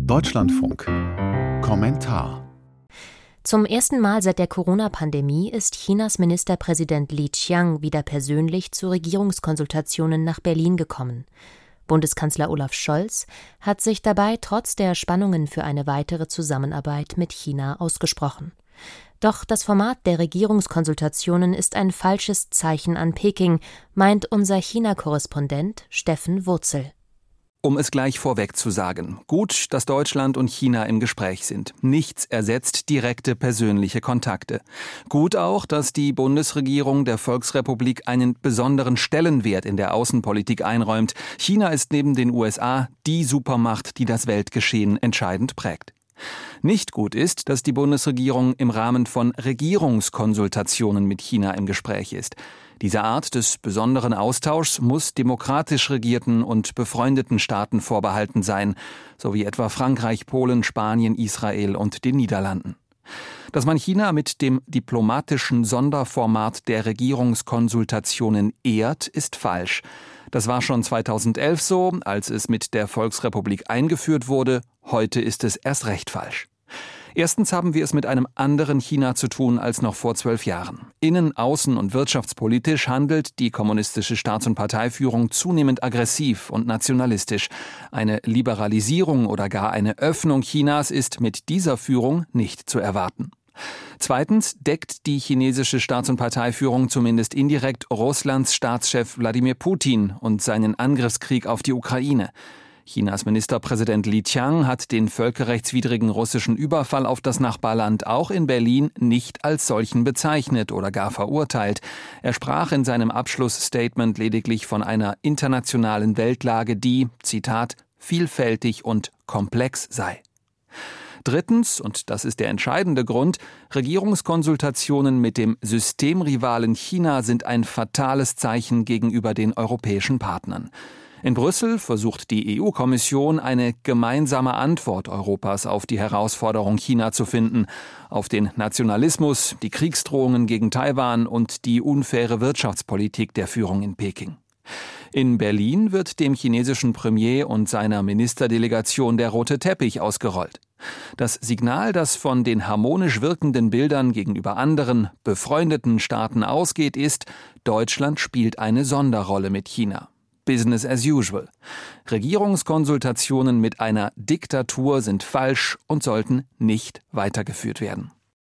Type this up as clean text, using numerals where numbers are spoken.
Deutschlandfunk. Kommentar. Zum ersten Mal seit der Corona-Pandemie ist Chinas Ministerpräsident Li Qiang wieder persönlich zu Regierungskonsultationen nach Berlin gekommen. Bundeskanzler Olaf Scholz hat sich dabei trotz der Spannungen für eine weitere Zusammenarbeit mit China ausgesprochen. Doch das Format der Regierungskonsultationen ist ein falsches Zeichen an Peking, meint unser China-Korrespondent Steffen Wurzel. Um es gleich vorweg zu sagen, gut, dass Deutschland und China im Gespräch sind. Nichts ersetzt direkte persönliche Kontakte. Gut auch, dass die Bundesregierung der Volksrepublik einen besonderen Stellenwert in der Außenpolitik einräumt. China ist neben den USA die Supermacht, die das Weltgeschehen entscheidend prägt. Nicht gut ist, dass die Bundesregierung im Rahmen von Regierungskonsultationen mit China im Gespräch ist. Diese Art des besonderen Austauschs muss demokratisch regierten und befreundeten Staaten vorbehalten sein, so wie etwa Frankreich, Polen, Spanien, Israel und den Niederlanden. Dass man China mit dem diplomatischen Sonderformat der Regierungskonsultationen ehrt, ist falsch. Das war schon 2011 so, als es mit der Volksrepublik eingeführt wurde. Heute ist es erst recht falsch. Erstens haben wir es mit einem anderen China zu tun als noch vor 12 Jahren. Innen-, außen- und wirtschaftspolitisch handelt die kommunistische Staats- und Parteiführung zunehmend aggressiv und nationalistisch. Eine Liberalisierung oder gar eine Öffnung Chinas ist mit dieser Führung nicht zu erwarten. Zweitens deckt die chinesische Staats- und Parteiführung zumindest indirekt Russlands Staatschef Wladimir Putin und seinen Angriffskrieg auf die Ukraine. Chinas Ministerpräsident Li Qiang hat den völkerrechtswidrigen russischen Überfall auf das Nachbarland auch in Berlin nicht als solchen bezeichnet oder gar verurteilt. Er sprach in seinem Abschlussstatement lediglich von einer internationalen Weltlage, die, Zitat, vielfältig und komplex sei. Drittens, und das ist der entscheidende Grund, Regierungskonsultationen mit dem Systemrivalen China sind ein fatales Zeichen gegenüber den europäischen Partnern. In Brüssel versucht die EU-Kommission eine gemeinsame Antwort Europas auf die Herausforderung China zu finden, auf den Nationalismus, die Kriegsdrohungen gegen Taiwan und die unfaire Wirtschaftspolitik der Führung in Peking. In Berlin wird dem chinesischen Premier und seiner Ministerdelegation der rote Teppich ausgerollt. Das Signal, das von den harmonisch wirkenden Bildern gegenüber anderen, befreundeten Staaten ausgeht, ist, Deutschland spielt eine Sonderrolle mit China. Business as usual. Regierungskonsultationen mit einer Diktatur sind falsch und sollten nicht weitergeführt werden.